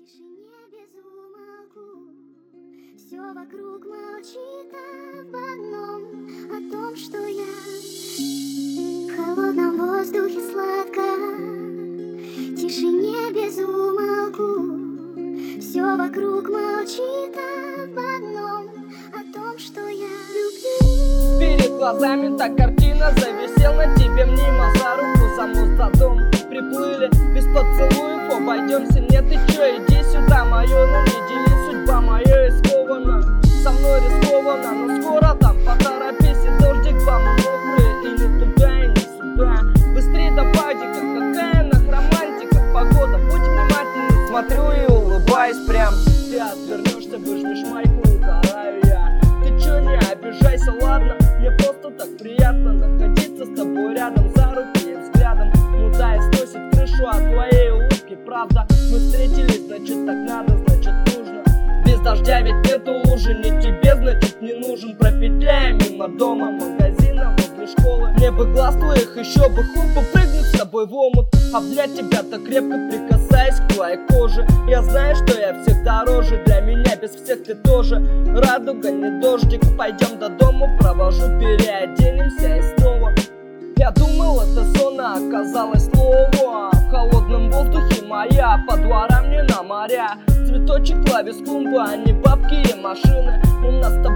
тишине без умолку все вокруг молчит об одном, о том, что я в холодном воздухе сладко. В тишине без умолку все вокруг молчит об одном, о том, что я люблю. Перед глазами та картина, зависел на тебе мимо, за руку, за мост, за дом приплыли, без поцелуев обойдемся. Нет, ты чё, иди сюда, мое, ну не дели, судьба моя скована, со мной рискованно, но скоро там поторопись, и дождик вам мокрый, и не туда, и не сюда. Быстрее до падика, какая нах романтика, погода, будь внимательный, смотрю и улыбаюсь прям. Ты отвернешься, выжмешь майку, угораю я. Ты чё, не обижайся, ладно, мне просто так приятно находиться с тобой рядом, за руки и взглядом. Ну да, и сносит крышу от твоей улыбки, правда. Мы встретились, значит так надо, значит нужно. Без дождя ведь нету лужи, не тебе, значит не нужен. Пропетляем мимо дома, магазина, возле школы. Мне бы глаз твоих, еще бы хупу, прыгнуть с тобой в омут, обнять тебя так крепко, прикасаясь к твоей коже. Я знаю, что я всех дороже, для меня без всех ты тоже. Радуга, не дождик, пойдем до дому, провожу, переоденемся и снова. Я думал, это сон, а оказалось слово. В холодном воздухе моя, по дворам не на моря. Цветочек, клавиш, клумба, а не бабки и машины. У нас с тобой